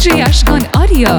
دیجی اشکان آریا.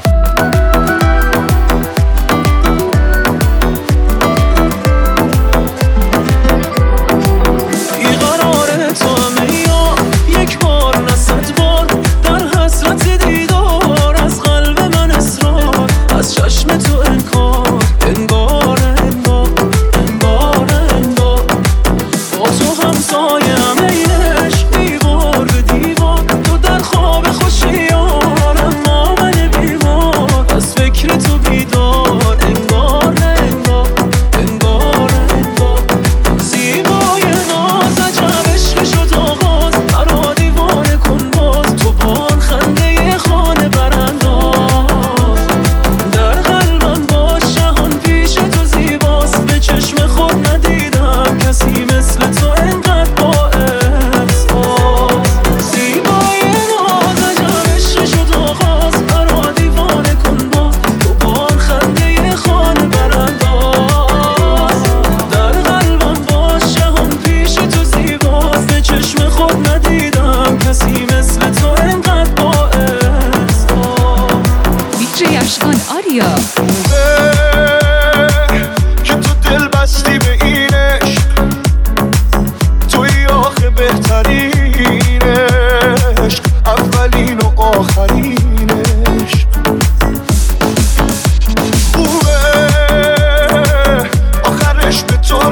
که تو دل بستی به این عشق، توی آخه بهترین عشق، اولین و آخرین عشق. خوبه آخرش به تو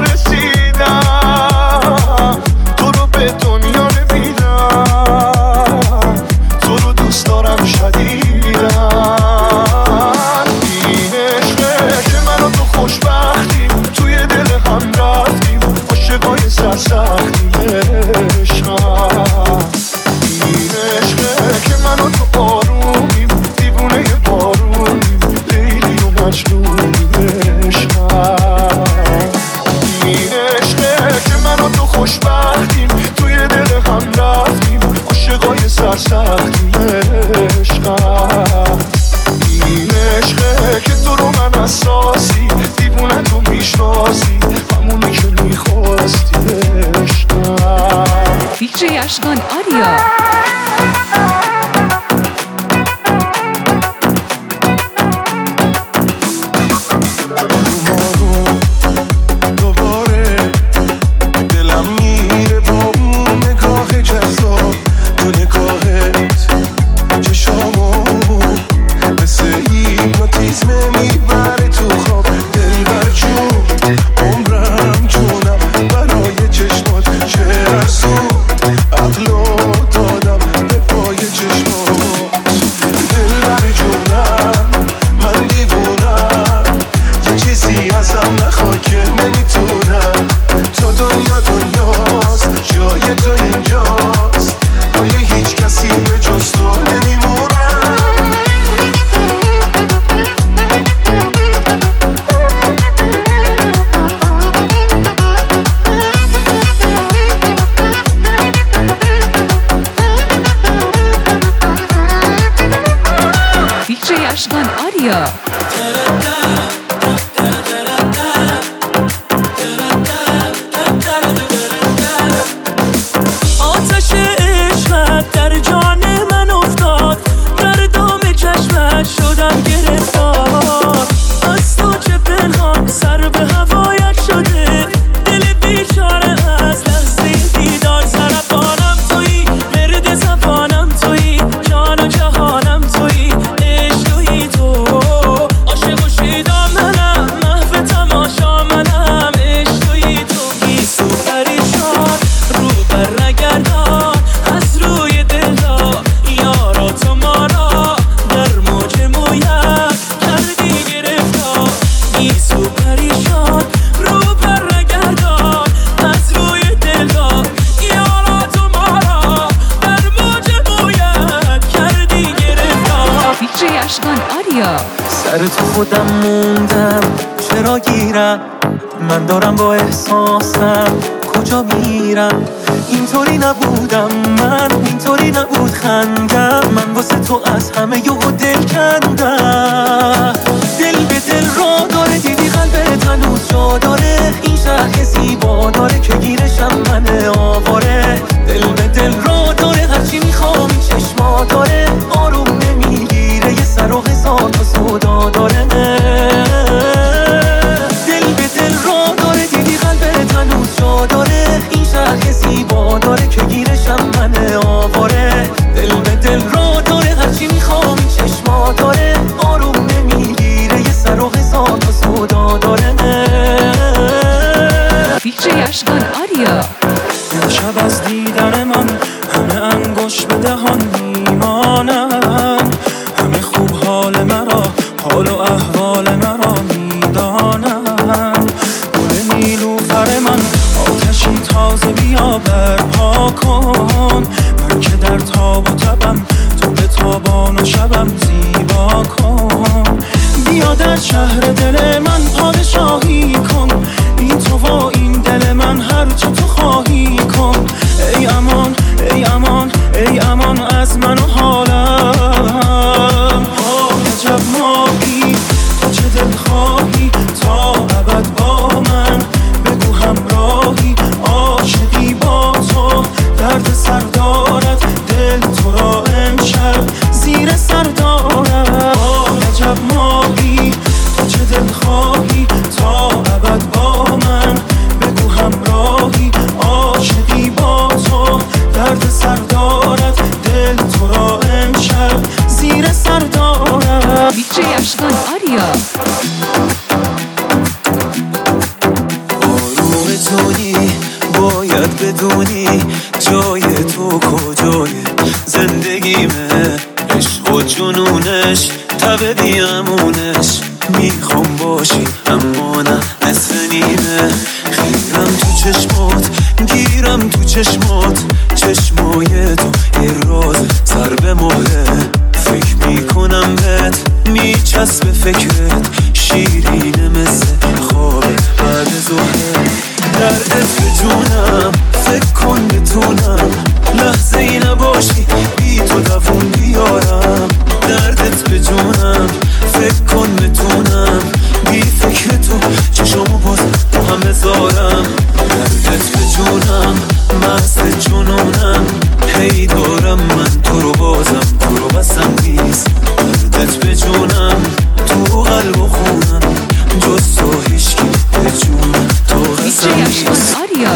رسیدم، تو رو به دنیا نمیدم، تو رو دوست دارم شدیدم. خوشبختیم توی دل هم رفتیم، عاشقای سرسختیم عشقم. این عشقه که من و تو آرومیم، دیوونه بارونیم، لیلی و مجنونیم عشقم. این عشقه که من و تو خوشبختیم توی دل هم رفتیم، عاشقای سرسختیم عشقم. این عشقه که تو رو من اساسی، دیوونه تو میشناسی، همونی که میخواستی عشقم. دیجی اشکان آریا. اشکان آریا. آتش عشقت در جان من افتاد، در دام چشمت شدم گرفتار. از تو چه پنهان سر به هوایت شده، دل بیچاره از لحظه دیدار. سرطانم تویی، مرد زبانم تویی، جان و جهانم تویی، سر تو خودم موندم، چرا گیرم من دارم با احساسم، کجا میرم؟ اینطوری نبودم من، اینطوری نبود خندم، من واسه تو از همه یهو دل کندم. دل به دل را داره، دیدی قلبت هنوز جا داره، این شهر زیبا داره که گیرشم من آواره. دل به دل را داره، هرچی میخوام این چشما داره، آروم نمی خوش به دهان میمانن، همه خوب حال مرا، حال و احوال مرا میدانن. گل نیلوفر من آتشی تازه بیا برپا کن، من که در تاب و تبم تو به تابان و شبم زیبا کن. بیا در شهر دل من پادشاهی کن، این تو و این دل من هر چه تو خواهی کن. ای امان ای امان ای امان از من و حالم. عجب ماهی تو چه دل خواهی تا ابد با من، بگو همراهی عاشقی با تو. درد سر دارد دل تو را امشب زیر سر دارد. عجب ماهی تو چه دل خواهی تا ابد با من، بگو همراهی عاشقی با تو. درد سر دارد دل تو را امشب زیر سر دارد. DJ Ashkan Audio. آروم تونی باید بدونی جای تو کجای زندگیمه. عشق و جنونش تب بیامونش، میخوام باشی اما نه نصف نیمه. خیرم تو چشمات گیرم تو چشمات، چشمای تو یه راز سر به مهره. فکر میکنم بهت میچسبه فکرت، شیرینه مثل خواب بعد ظهر. دردت به جونم فکر کن بتونم لحظه ای نباشی بی تو دوون بیارم. دردت به جونم فکر کن بتونم بی فکر تو چشمو باز تو هم بذارم. دردت به جونم مست جنونم، هی دارم من تو رو بازم تو رو بسم نیست. دردت به جونم تو قلب و خونم، جز تو هیچکی به جونم تو DJ قسم Ashkan نیست. Audio.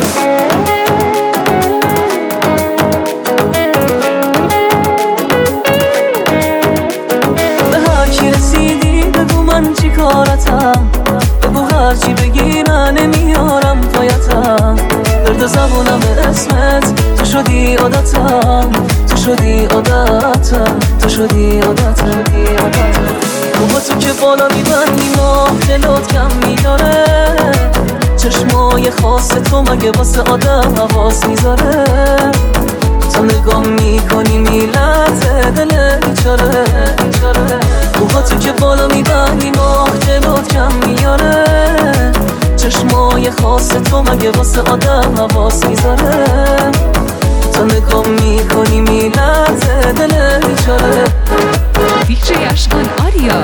به هر کی رسیدی بگو من چی کارتم، بگو هر چی بگی من نمیارم پایتم. درد زبونم اسمت تو شدی عادتم، تو شدی عادتم، تو شدی عادتم. با تو که بالا میبندی ماه دلات کم میداره، چشمای خاص تو مگه واسه آدم حواس میذاره. تو نگاه میکنی میلرزه دل بیچاره. با تو که بالا میبندی ماه دلات کم میاره، چشمای خاص تو مگه واسه آدم حواس میذاره. تو نگاه میکنی میلرزه دل بیچاره. DJ Ashkan Audio.